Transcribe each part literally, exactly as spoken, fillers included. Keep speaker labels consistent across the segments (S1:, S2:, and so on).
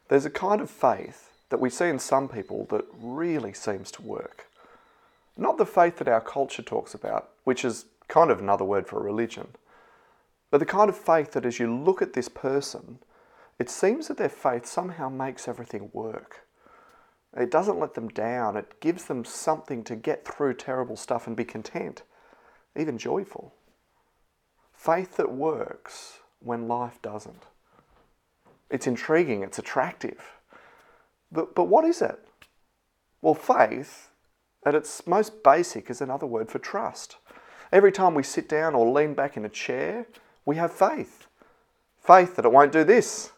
S1: There's a kind of faith that we see in some people that really seems to work. Not the faith that our culture talks about, which is kind of another word for religion, but the kind of faith that as you look at this person, it seems that their faith somehow makes everything work. It doesn't let them down. It gives them something to get through terrible stuff and be content, even joyful. Faith that works when life doesn't. It's intriguing, it's attractive. But, but what is it? Well, faith, at its most basic, is another word for trust. Every time we sit down or lean back in a chair, we have faith. Faith that it won't do this.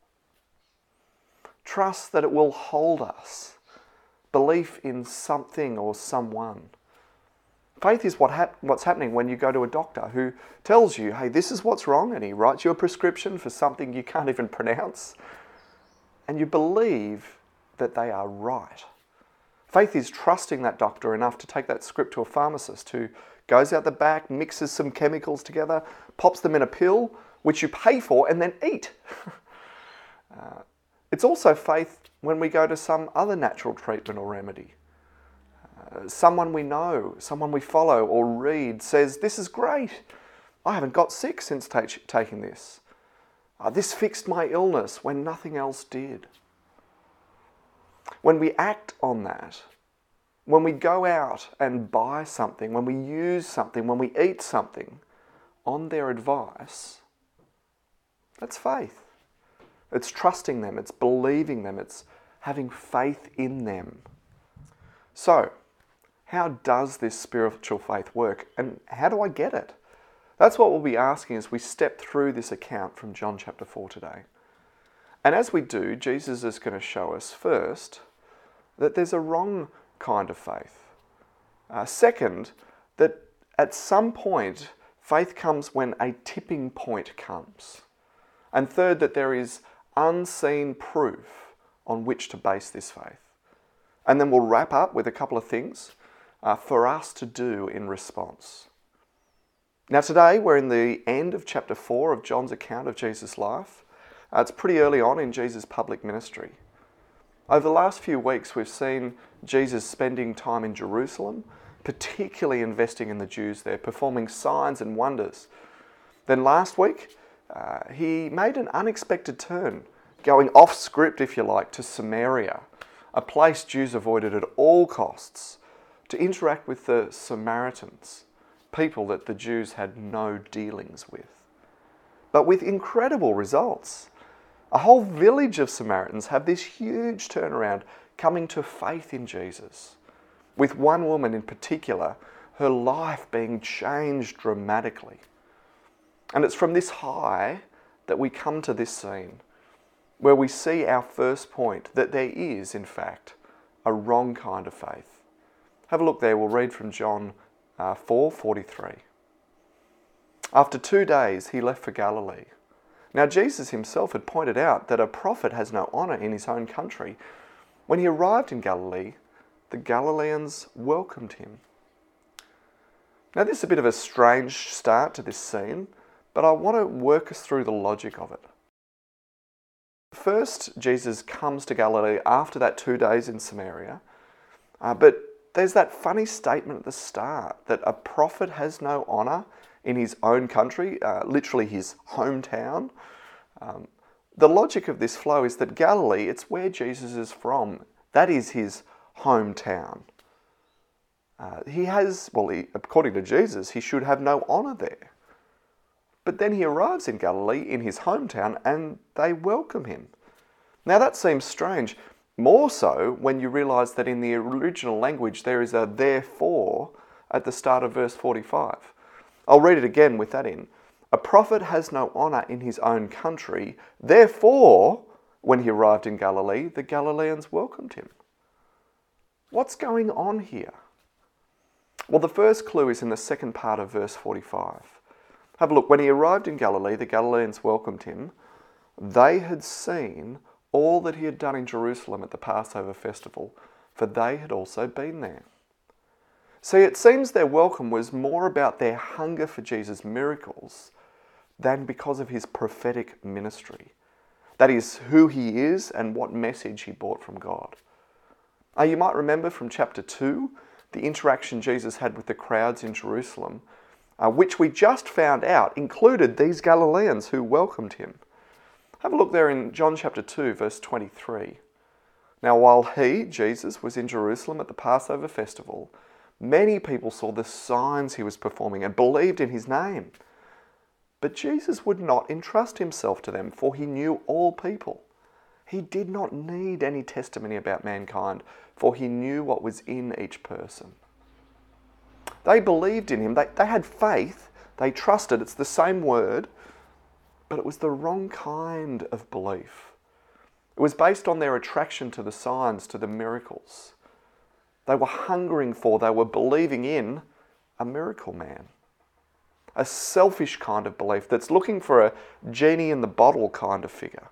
S1: Trust that it will hold us. Belief in something or someone. Faith is what hap- what's happening when you go to a doctor who tells you, hey, this is what's wrong, and he writes you a prescription for something you can't even pronounce. And you believe that they are right. Faith is trusting that doctor enough to take that script to a pharmacist who goes out the back, mixes some chemicals together, pops them in a pill, which you pay for and then eat. uh, it's also faith when we go to some other natural treatment or remedy. Uh, someone we know, someone we follow or read says, this is great. I haven't got sick since ta- taking this. Uh, this fixed my illness when nothing else did. When we act on that, when we go out and buy something, when we use something, when we eat something on their advice, that's faith. It's trusting them, it's believing them, it's having faith in them. So, how does this spiritual faith work, and how do I get it? That's what we'll be asking as we step through this account from John chapter four today. And as we do, Jesus is going to show us first that there's a wrong kind of faith. Uh, second, that at some point, faith comes when a tipping point comes. And third, that there is unseen proof on which to base this faith. And then we'll wrap up with a couple of things uh, for us to do in response. Now today we're in the end of chapter four of John's account of Jesus' life. Uh, it's pretty early on in Jesus' public ministry. Over the last few weeks we've seen Jesus spending time in Jerusalem, particularly investing in the Jews there, performing signs and wonders. Then last week uh, he made an unexpected turn, going off script if you like, to Samaria, a place Jews avoided at all costs, to interact with the Samaritans, people that the Jews had no dealings with. But with incredible results. A whole village of Samaritans have this huge turnaround coming to faith in Jesus. With one woman in particular, her life being changed dramatically. And it's from this high that we come to this scene, where we see our first point, that there is, in fact, a wrong kind of faith. Have a look there, we'll read from John uh, four forty-three. After two days he left for Galilee. Now Jesus himself had pointed out that a prophet has no honour in his own country. When he arrived in Galilee, the Galileans welcomed him. Now this is a bit of a strange start to this scene, but I want to work us through the logic of it. First, Jesus comes to Galilee after that two days in Samaria, uh, but there's that funny statement at the start that a prophet has no honour in his own country, uh, literally his hometown. Um, the logic of this flow is that Galilee, it's where Jesus is from. That is his hometown. Uh, he has, well, he, according to Jesus, he should have no honour there. But then he arrives in Galilee, in his hometown, and they welcome him. Now that seems strange, more so when you realise that in the original language there is a therefore at the start of verse forty-five. I'll read it again with that in. A prophet has no honour in his own country, therefore, when he arrived in Galilee, the Galileans welcomed him. What's going on here? Well, the first clue is in the second part of verse forty-five. Have a look. When he arrived in Galilee, the Galileans welcomed him. They had seen all that he had done in Jerusalem at the Passover festival, for they had also been there. See, it seems their welcome was more about their hunger for Jesus' miracles than because of his prophetic ministry. That is who he is and what message he brought from God. Uh, you might remember from chapter two, the interaction Jesus had with the crowds in Jerusalem, uh, which we just found out included these Galileans who welcomed him. Have a look there in John chapter two, verse twenty-three. Now while he, Jesus, was in Jerusalem at the Passover festival, many people saw the signs he was performing and believed in his name. But Jesus would not entrust himself to them, for he knew all people. He did not need any testimony about mankind, for he knew what was in each person. They believed in him. They, they had faith. They trusted. It's the same word, but it was the wrong kind of belief. It was based on their attraction to the signs, to the miracles. They were hungering for, they were believing in a miracle man. A selfish kind of belief that's looking for a genie in the bottle kind of figure.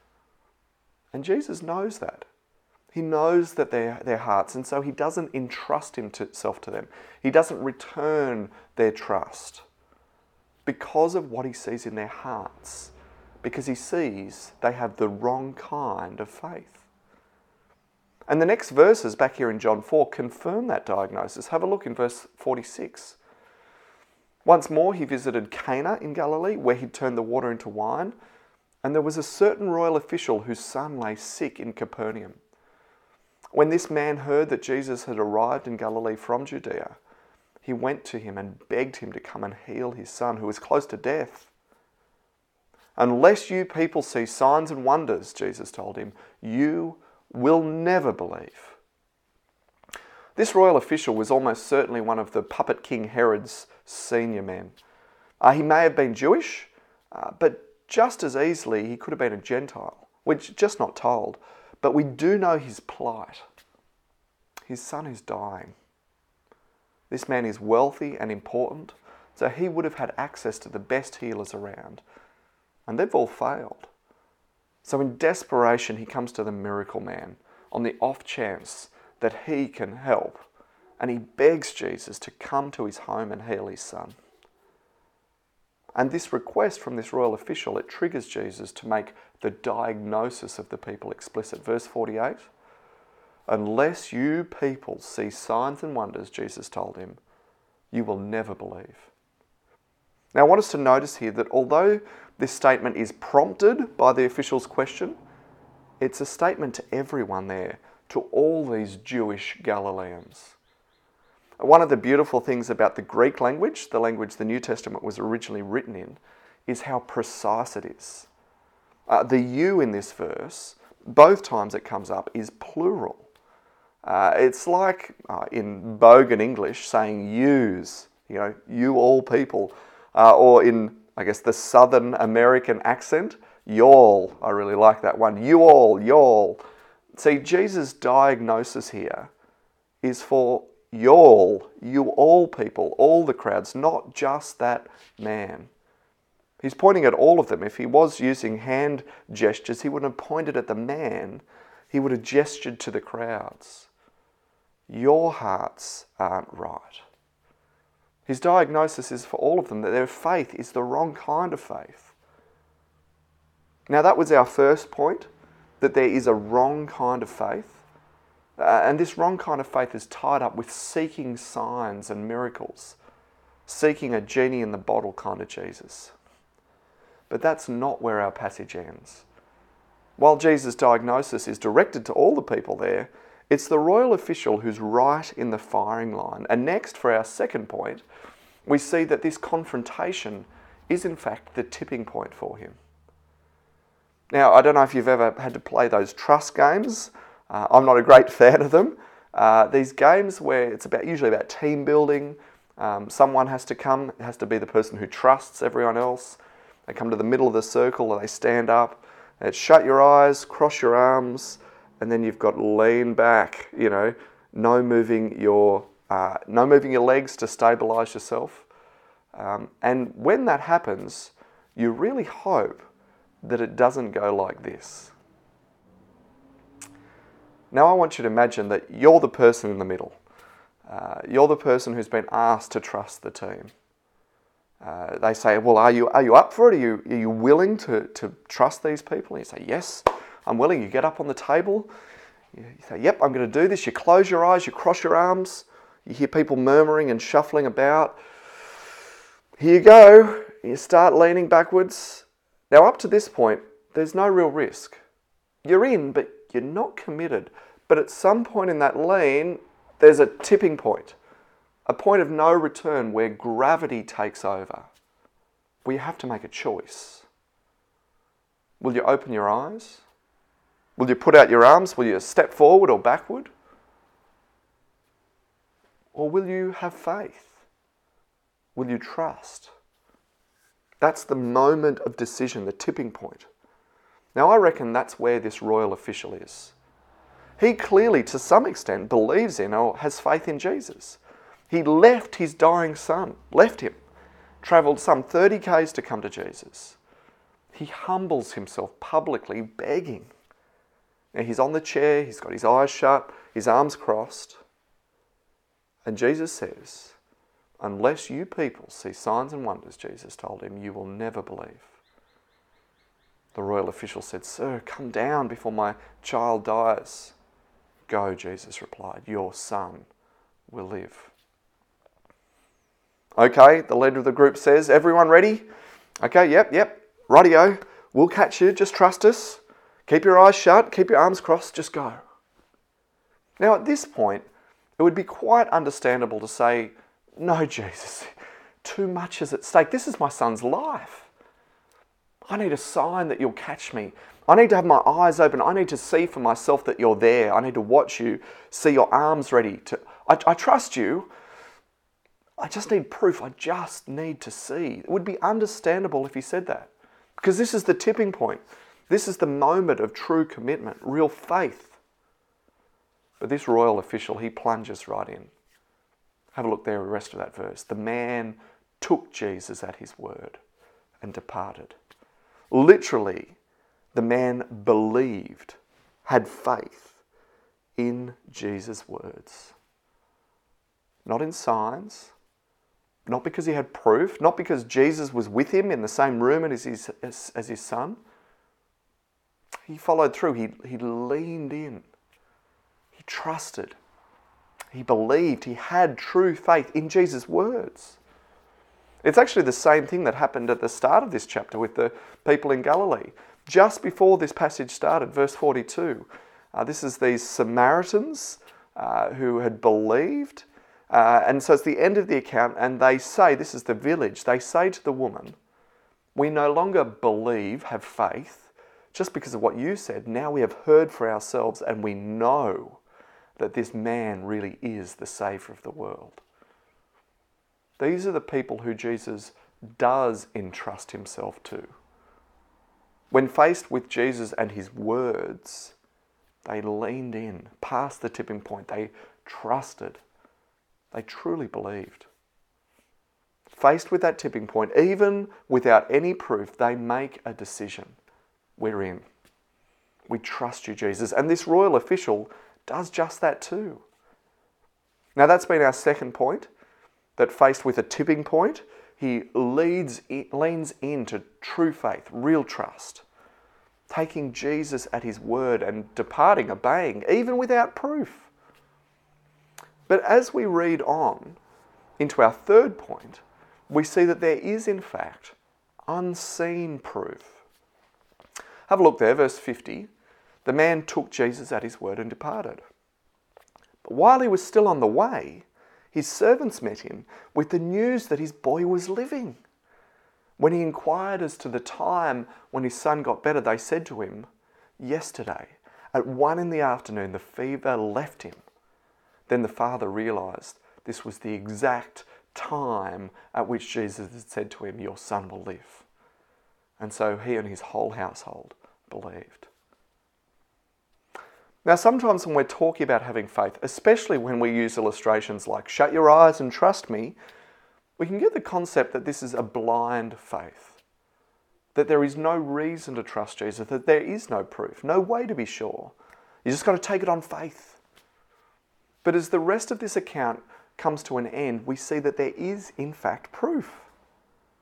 S1: And Jesus knows that. He knows that they're their hearts, and so he doesn't entrust himself to them. He doesn't return their trust because of what he sees in their hearts, because he sees they have the wrong kind of faith. And the next verses back here in John four confirm that diagnosis. Have a look in verse forty-six. Once more he visited Cana in Galilee, where he'd turned the water into wine, and there was a certain royal official whose son lay sick in Capernaum. When this man heard that Jesus had arrived in Galilee from Judea, he went to him and begged him to come and heal his son, who was close to death. Unless you people see signs and wonders, Jesus told him, you will never believe. This royal official was almost certainly one of the puppet king Herod's senior men. Uh, he may have been Jewish, uh, but just as easily he could have been a Gentile. We're just not told. But we do know his plight. His son is dying. This man is wealthy and important, so he would have had access to the best healers around. And they've all failed. So in desperation, he comes to the miracle man on the off chance that he can help. And he begs Jesus to come to his home and heal his son. And this request from this royal official, it triggers Jesus to make the diagnosis of the people explicit. Verse forty-eight, unless you people see signs and wonders, Jesus told him, you will never believe. Now I want us to notice here that although this statement is prompted by the official's question, it's a statement to everyone there, to all these Jewish Galileans. One of the beautiful things about the Greek language, the language the New Testament was originally written in, is how precise it is. Uh, the you in this verse, both times it comes up, is plural. Uh, it's like uh, in bogan English saying yous, you know, you all people. Uh, or in, I guess, the Southern American accent, y'all. I really like that one. You all, y'all. See, Jesus' diagnosis here is for y'all, you all people, all the crowds, not just that man. He's pointing at all of them. If he was using hand gestures, he wouldn't have pointed at the man. He would have gestured to the crowds. Your hearts aren't right. His diagnosis is for all of them, that their faith is the wrong kind of faith. Now that was our first point, that there is a wrong kind of faith. Uh, and this wrong kind of faith is tied up with seeking signs and miracles, seeking a genie in the bottle kind of Jesus. But that's not where our passage ends. While Jesus' diagnosis is directed to all the people there, it's the royal official who's right in the firing line. And next, for our second point, we see that this confrontation is in fact the tipping point for him. Now, I don't know if you've ever had to play those trust games. Uh, I'm not a great fan of them. Uh, these games where it's about usually about team building. Um, someone has to come. It has to be the person who trusts everyone else. They come to the middle of the circle and they stand up. It's shut your eyes, cross your arms, and then you've got lean back. You know, no moving your uh, no moving your legs to stabilise yourself. Um, and when that happens, you really hope that it doesn't go like this. Now I want you to imagine that you're the person in the middle. Uh, you're the person who's been asked to trust the team. Uh, they say, well, are you are you up for it? Are you, are you willing to, to trust these people? And you say, yes, I'm willing. You get up on the table. You say, yep, I'm going to do this. You close your eyes, you cross your arms. You hear people murmuring and shuffling about. Here you go. You start leaning backwards. Now, up to this point, there's no real risk. You're in, but you're not committed. But at some point in that lean, there's a tipping point, a point of no return where gravity takes over. We have to make a choice. Will you open your eyes? Will you put out your arms? Will you step forward or backward? Or will you have faith? Will you trust? That's the moment of decision, the tipping point. Now, I reckon that's where this royal official is. He clearly, to some extent, believes in or has faith in Jesus. He left his dying son, left him, travelled some thirty kays to come to Jesus. He humbles himself publicly, begging. Now, he's on the chair, he's got his eyes shut, his arms crossed. And Jesus says, unless you people see signs and wonders, Jesus told him, you will never believe. The royal official said, sir, come down before my child dies. Go, Jesus replied, your son will live. Okay, the leader of the group says, everyone ready? Okay, yep, yep, rightio. We'll catch you, just trust us. Keep your eyes shut, keep your arms crossed, just go. Now at this point, it would be quite understandable to say, no, Jesus, too much is at stake. This is my son's life. I need a sign that you'll catch me. I need to have my eyes open. I need to see for myself that you're there. I need to watch you, see your arms ready. To. I, I trust you. I just need proof. I just need to see. It would be understandable if he said that. Because this is the tipping point. This is the moment of true commitment, real faith. But this royal official, he plunges right in. Have a look there at the rest of that verse. The man took Jesus at his word and departed. Literally, the man believed, had faith in Jesus' words. Not in signs, not because he had proof, not because Jesus was with him in the same room as his, as, as his son. He followed through. He, he leaned in. He trusted. He believed. He had true faith in Jesus' words. It's actually the same thing that happened at the start of this chapter with the people in Galilee. Just before this passage started, verse forty-two, uh, this is these Samaritans uh, who had believed. Uh, and so it's the end of the account, and they say, this is the village, they say to the woman, we no longer believe, have faith, just because of what you said. Now we have heard for ourselves, and we know that this man really is the Saviour of the world. These are the people who Jesus does entrust himself to. When faced with Jesus and his words, they leaned in, past the tipping point. They trusted. They truly believed. Faced with that tipping point, even without any proof, they make a decision. We're in. We trust you, Jesus. And this royal official does just that too. Now that's been our second point, that faced with a tipping point, he leads, leans into true faith, real trust, taking Jesus at his word and departing, obeying, even without proof. But as we read on into our third point, we see that there is in fact unseen proof. Have a look there, verse fifty. The man took Jesus at his word and departed. But while he was still on the way, his servants met him with the news that his boy was living. When he inquired as to the time when his son got better, they said to him, yesterday, at one in the afternoon, the fever left him. Then the father realised this was the exact time at which Jesus had said to him, your son will live. And so he and his whole household believed. Now, sometimes when we're talking about having faith, especially when we use illustrations like shut your eyes and trust me, we can get the concept that this is a blind faith, that there is no reason to trust Jesus, that there is no proof, no way to be sure. You just got to take it on faith. But as the rest of this account comes to an end, we see that there is, in fact, proof.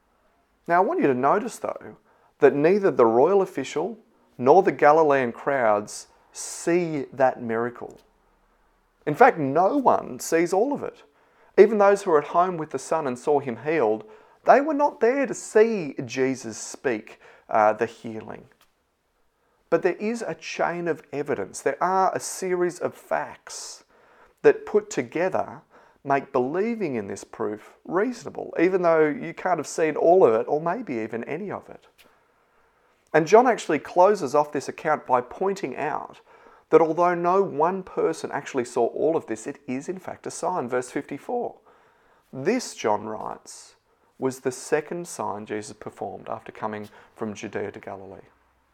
S1: Now I want you to notice though, that neither the royal official nor the Galilean crowds see that miracle. In fact, no one sees all of it. Even those who were at home with the son and saw him healed, they were not there to see Jesus speak uh, the healing. But there is a chain of evidence. There are a series of facts that put together make believing in this proof reasonable, even though you can't have seen all of it or maybe even any of it. And John actually closes off this account by pointing out that although no one person actually saw all of this, it is in fact a sign. Verse fifty-four. This, John writes, was the second sign Jesus performed after coming from Judea to Galilee.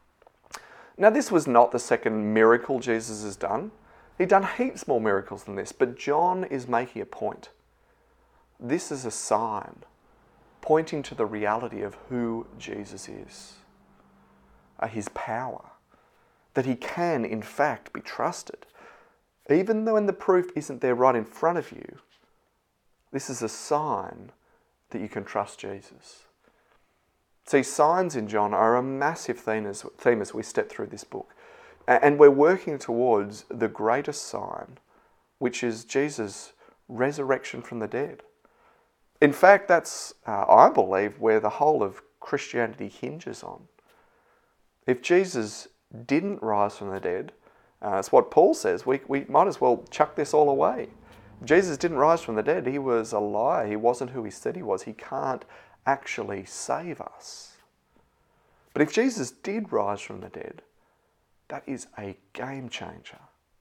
S1: Now this was not the second miracle Jesus has done. He'd done heaps more miracles than this, but John is making a point. This is a sign pointing to the reality of who Jesus is, uh, his power, that he can in fact be trusted. Even though when the proof isn't there right in front of you, this is a sign that you can trust Jesus. See, signs in John are a massive theme as, theme as we step through this book. And we're working towards the greatest sign, which is Jesus' resurrection from the dead. In fact, that's, uh, I believe, where the whole of Christianity hinges on. If Jesus didn't rise from the dead, uh, that's what Paul says, we, we might as well chuck this all away. If Jesus didn't rise from the dead, he was a liar. He wasn't who he said he was. He can't actually save us. But if Jesus did rise from the dead, that is a game changer.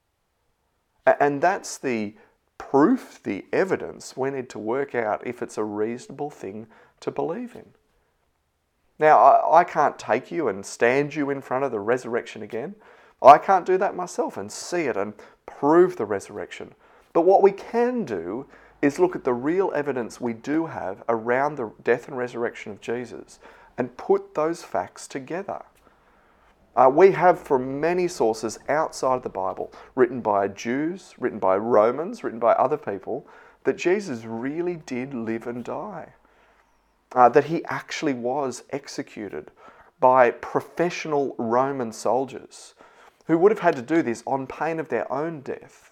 S1: And that's the proof, the evidence we need to work out if it's a reasonable thing to believe in. Now, I, I can't take you and stand you in front of the resurrection again. I can't do that myself and see it and prove the resurrection. But what we can do is look at the real evidence we do have around the death and resurrection of Jesus and put those facts together. Uh, we have from many sources outside the Bible, written by Jews, written by Romans, written by other people, that Jesus really did live and die. Uh, that he actually was executed by professional Roman soldiers who would have had to do this on pain of their own death.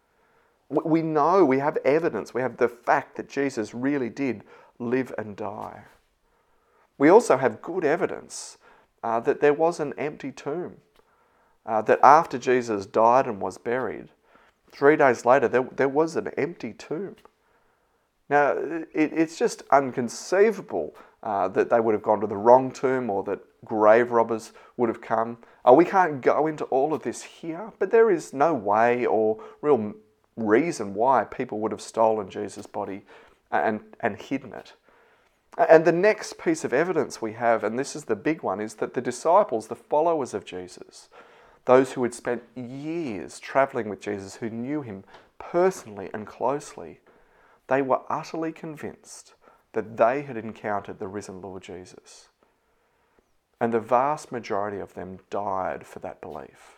S1: We know, we have evidence, we have the fact that Jesus really did live and die. We also have good evidence uh, that there was an empty tomb. Uh, that after Jesus died and was buried, three days later there, there was an empty tomb. Now, it, it's just inconceivable uh, that they would have gone to the wrong tomb or that grave robbers would have come. Uh, we can't go into all of this here, but there is no way or real reason why people would have stolen Jesus' body and, and hidden it. And the next piece of evidence we have, and this is the big one, is that the disciples, the followers of Jesus, those who had spent years travelling with Jesus, who knew him personally and closely, they were utterly convinced that they had encountered the risen Lord Jesus. And the vast majority of them died for that belief.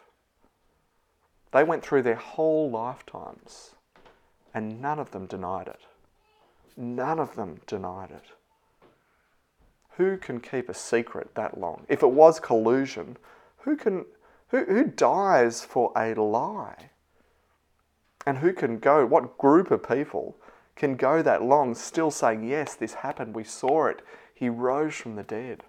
S1: They went through their whole lifetimes and none of them denied it. None of them denied it. Who can keep a secret that long? If it was collusion, who can who, who dies for a lie? And who can go, what group of people can go that long still saying, yes, this happened, we saw it, he rose from the dead?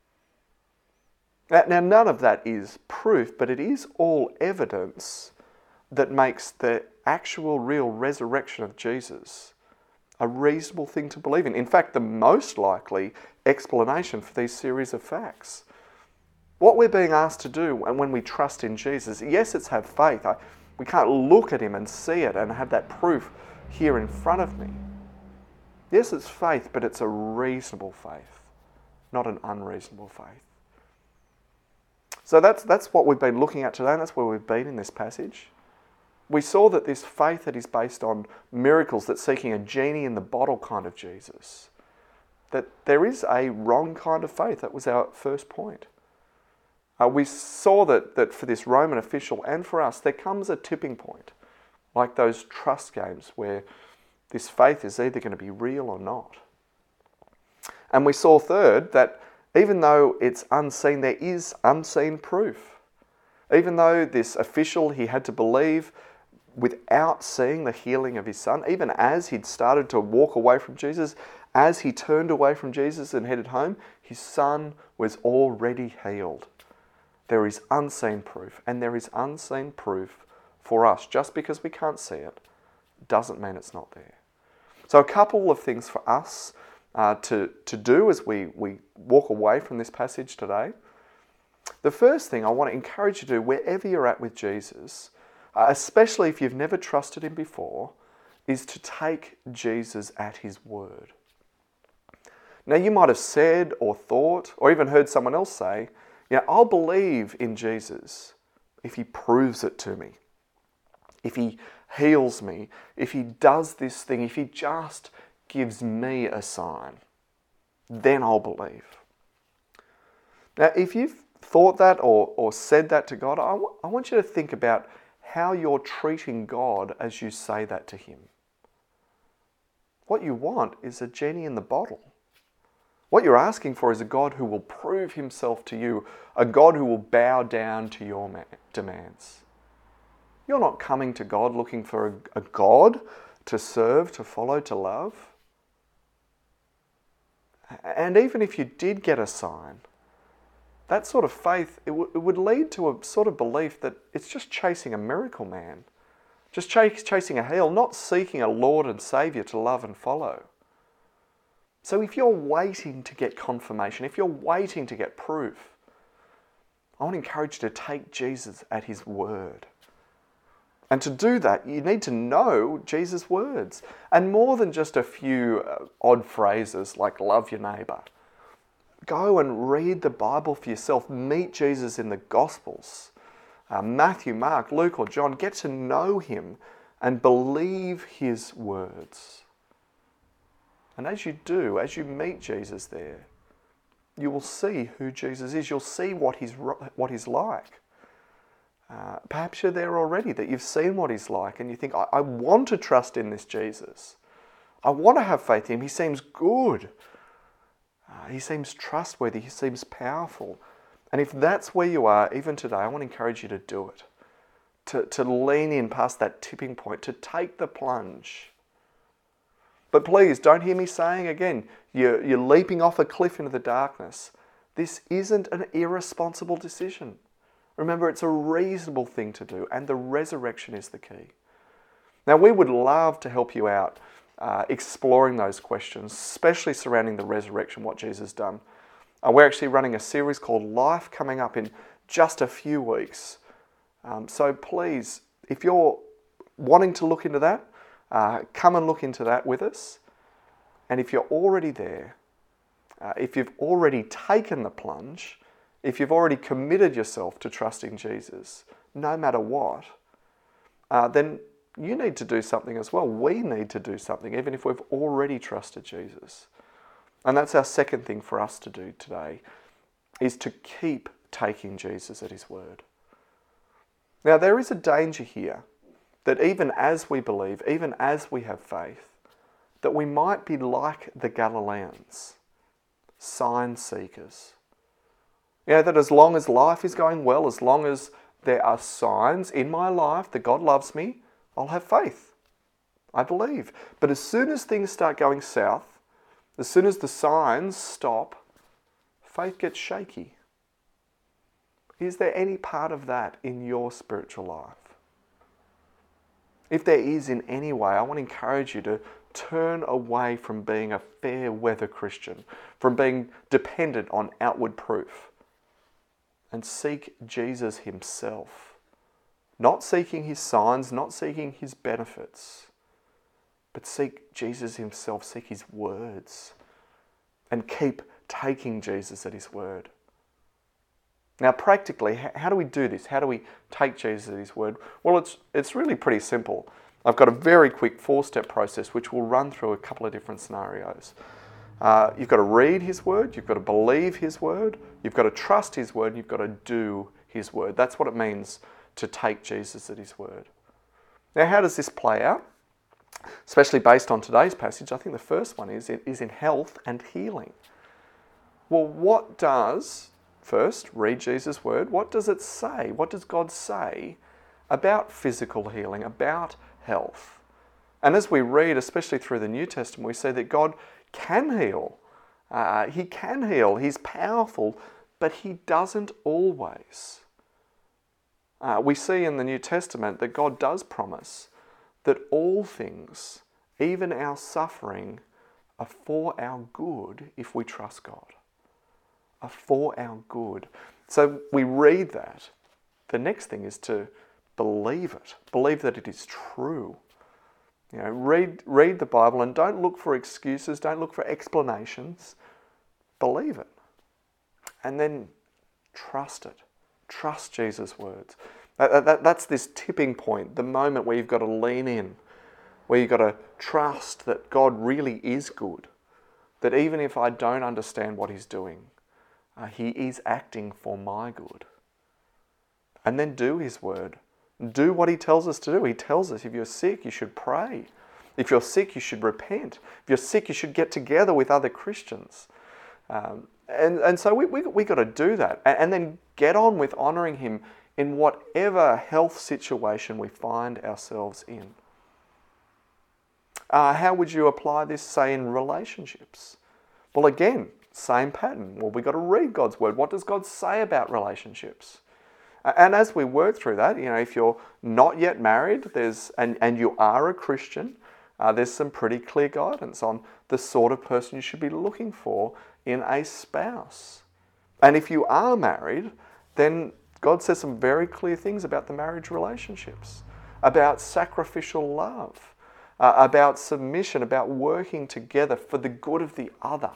S1: Now, none of that is proof, but it is all evidence that makes the actual real resurrection of Jesus a reasonable thing to believe in. In fact, the most likely explanation for these series of facts. What we're being asked to do when we trust in Jesus, yes, it's have faith. I, we can't look at him and see it and have that proof here in front of me. Yes, it's faith, but it's a reasonable faith, not an unreasonable faith. So that's that's what we've been looking at today, and that's where we've been in this passage. We saw that this faith that is based on miracles, that's seeking a genie in the bottle kind of Jesus, that there is a wrong kind of faith. That was our first point. Uh, we saw that, that for this Roman official and for us, there comes a tipping point, like those trust games where this faith is either going to be real or not. And we saw third that even though it's unseen, there is unseen proof. Even though this official, he had to believe without seeing the healing of his son, even as he'd started to walk away from Jesus, as he turned away from Jesus and headed home, his son was already healed. There is unseen proof, and there is unseen proof for us. Just because we can't see it doesn't mean it's not there. So a couple of things for us uh, to, to do as we, we walk away from this passage today. The first thing I want to encourage you to do, wherever you're at with Jesus, uh, especially if you've never trusted him before, is to take Jesus at his word. Now, you might have said or thought, or even heard someone else say, yeah, I'll believe in Jesus if he proves it to me, if he heals me, if he does this thing, if he just gives me a sign, then I'll believe. Now, if you've thought that or, or said that to God, I, w- I want you to think about how you're treating God as you say that to him. What you want is a genie in the bottle. What you're asking for is a God who will prove himself to you, a God who will bow down to your ma- demands. You're not coming to God looking for a, a God to serve, to follow, to love. And even if you did get a sign, that sort of faith, it, w- it would lead to a sort of belief that it's just chasing a miracle man, just ch- chasing a heal, not seeking a Lord and Saviour to love and follow. So if you're waiting to get confirmation, if you're waiting to get proof, I want to encourage you to take Jesus at his word. And to do that, you need to know Jesus' words. And more than just a few uh, odd phrases like love your neighbour. Go and read the Bible for yourself. Meet Jesus in the Gospels. Uh, Matthew, Mark, Luke or John. Get to know him and believe his words. And as you do, as you meet Jesus there, you will see who Jesus is. You'll see what he's, what he's like. Uh, perhaps you're there already, that you've seen what he's like and you think, I, I want to trust in this Jesus. I want to have faith in him. He seems good. Uh, he seems trustworthy. He seems powerful. And if that's where you are, even today, I want to encourage you to do it. To, to lean in past that tipping point, to take the plunge. But please, don't hear me saying again, you're, you're leaping off a cliff into the darkness. This isn't an irresponsible decision. Remember, it's a reasonable thing to do, and the resurrection is the key. Now, we would love to help you out uh, exploring those questions, especially surrounding the resurrection, what Jesus has done. Uh, we're actually running a series called Life coming up in just a few weeks. Um, so please, if you're wanting to look into that, Uh, come and look into that with us. And if you're already there, uh, if you've already taken the plunge, if you've already committed yourself to trusting Jesus, no matter what, uh, then you need to do something as well. We need to do something, even if we've already trusted Jesus. And that's our second thing for us to do today, is to keep taking Jesus at his word. Now, there is a danger here that even as we believe, even as we have faith, that we might be like the Galileans, sign seekers. You know, that as long as life is going well, as long as there are signs in my life that God loves me, I'll have faith. I believe. But as soon as things start going south, as soon as the signs stop, faith gets shaky. Is there any part of that in your spiritual life? If there is in any way, I want to encourage you to turn away from being a fair weather Christian, from being dependent on outward proof, and seek Jesus himself. Not seeking his signs, not seeking his benefits, but seek Jesus himself, seek his words, and keep taking Jesus at his word. Now, practically, how do we do this? How do we take Jesus at his word? Well, it's it's really pretty simple. I've got a very quick four-step process which will run through a couple of different scenarios. Uh, you've got to read his word, you've got to believe his word, you've got to trust his word, and you've got to do his word. That's what it means to take Jesus at his word. Now, how does this play out? Especially based on today's passage, I think the first one is, is in health and healing. Well, what does, first, read Jesus' word, what does it say? What does God say about physical healing, about health? And as we read, especially through the New Testament, we see that God can heal. Uh, he can heal. He's powerful, but he doesn't always. Uh, we see in the New Testament that God does promise that all things, even our suffering, are for our good if we trust God. Are for our good. So we read that. The next thing is to believe it. Believe that it is true. You know, read read the Bible and don't look for excuses, don't look for explanations. Believe it. And then trust it. Trust Jesus' words. That, that, that's this tipping point, the moment where you've got to lean in, where you've got to trust that God really is good, that even if I don't understand what he's doing, uh, he is acting for my good. And then do his word. Do what he tells us to do. He tells us if you're sick, you should pray. If you're sick, you should repent. If you're sick, you should get together with other Christians. Um, and, and so we we we got to do that. And, and then get on with honouring him in whatever health situation we find ourselves in. Uh, how would you apply this, say, in relationships? Well, again, same pattern. Well, we've got to read God's word. What does God say about relationships? And as we work through that, you know, if you're not yet married, there's and, and you are a Christian, uh, there's some pretty clear guidance on the sort of person you should be looking for in a spouse. And if you are married, then God says some very clear things about the marriage relationships, about sacrificial love, uh, about submission, about working together for the good of the other,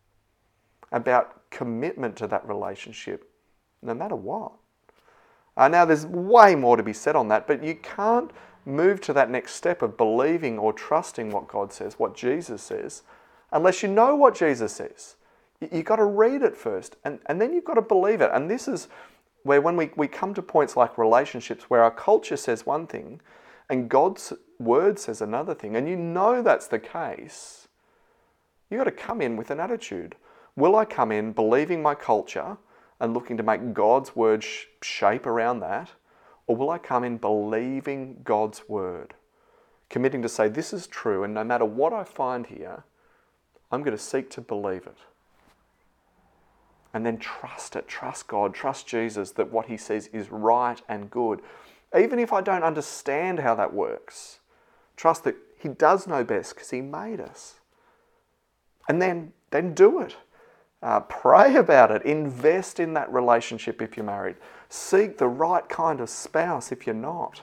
S1: about commitment to that relationship, no matter what. Uh, now, there's way more to be said on that, but you can't move to that next step of believing or trusting what God says, what Jesus says, unless you know what Jesus says. You've got to read it first, and, and then you've got to believe it. And this is where when we, we come to points like relationships, where our culture says one thing, and God's word says another thing, and you know that's the case, you've got to come in with an attitude. Will I come in believing my culture and looking to make God's word sh- shape around that? Or will I come in believing God's word? Committing to say, this is true, and no matter what I find here, I'm going to seek to believe it. And then trust it, trust God, trust Jesus that what he says is right and good. Even if I don't understand how that works, trust that he does know best because he made us. And then, then do it. Uh, pray about it. Invest in that relationship if you're married. Seek the right kind of spouse if you're not.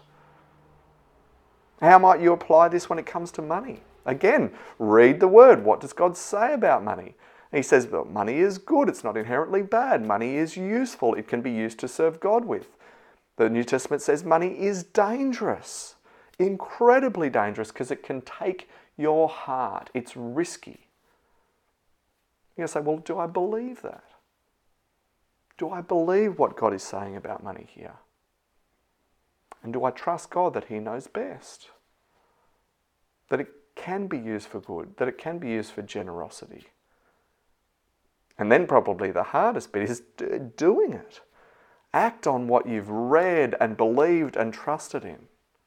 S1: How might you apply this when it comes to money? Again, read the word. What does God say about money? He says, well, money is good. It's not inherently bad. Money is useful. It can be used to serve God with. The New Testament says money is dangerous, incredibly dangerous, because it can take your heart. It's risky. You're going to say, well, do I believe that? Do I believe what God is saying about money here? And do I trust God that he knows best? That it can be used for good, that it can be used for generosity. And then probably the hardest bit is doing it. Act on what you've read and believed and trusted in.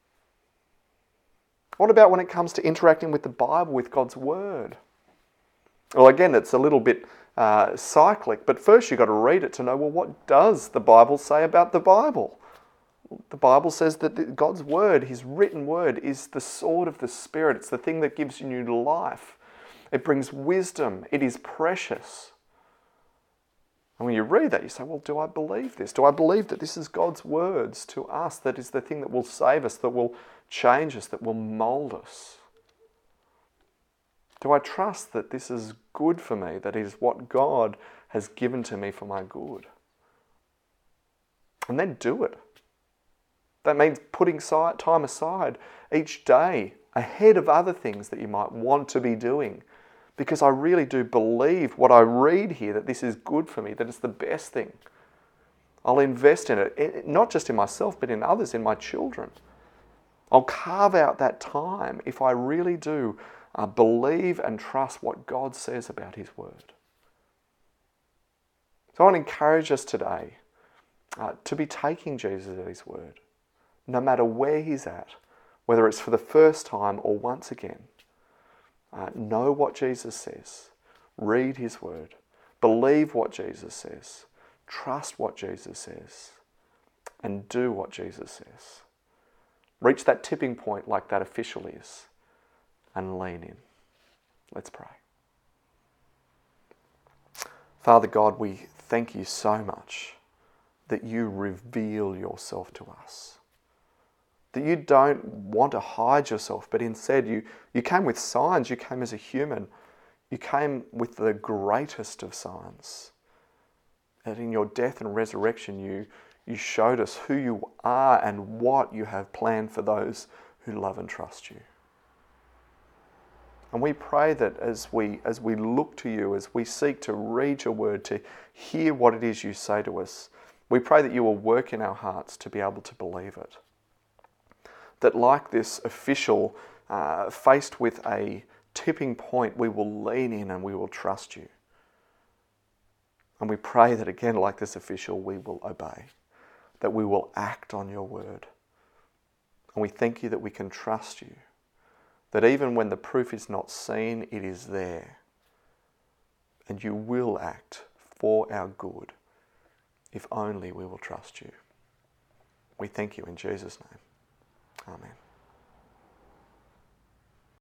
S1: What about when it comes to interacting with the Bible, with God's word? Well, again, it's a little bit uh, cyclic, but first you've got to read it to know, well, what does the Bible say about the Bible? The Bible says that God's word, his written word, is the sword of the Spirit. It's the thing that gives you new life. It brings wisdom. It is precious. And when you read that, you say, well, do I believe this? Do I believe that this is God's words to us, that is the thing that will save us, that will change us, that will mould us? Do I trust that this is good for me, that it is what God has given to me for my good? And then do it. That means putting time aside each day ahead of other things that you might want to be doing. Because I really do believe what I read here, that this is good for me, that it's the best thing. I'll invest in it, not just in myself, but in others, in my children. I'll carve out that time if I really do uh, believe and trust what God says about his word. So I want to encourage us today uh, to be taking Jesus at his word, no matter where he's at, whether it's for the first time or once again. Uh, know what Jesus says. Read his word. Believe what Jesus says. Trust what Jesus says. And do what Jesus says. Reach that tipping point like that official is and lean in. Let's pray. Father God, we thank you so much that you reveal yourself to us. That you don't want to hide yourself, but instead you, you came with signs. You came as a human. You came with the greatest of signs. That in your death and resurrection you, you showed us who you are and what you have planned for those who love and trust you. And we pray that as we, as we look to you, as we seek to read your word, to hear what it is you say to us, we pray that you will work in our hearts to be able to believe it. That like this official, uh, faced with a tipping point, we will lean in and we will trust you. And we pray that again, like this official, we will obey, that we will act on your word. And we thank you that we can trust you, that even when the proof is not seen, it is there. And you will act for our good, if only we will trust you. We thank you in Jesus' name. Amen.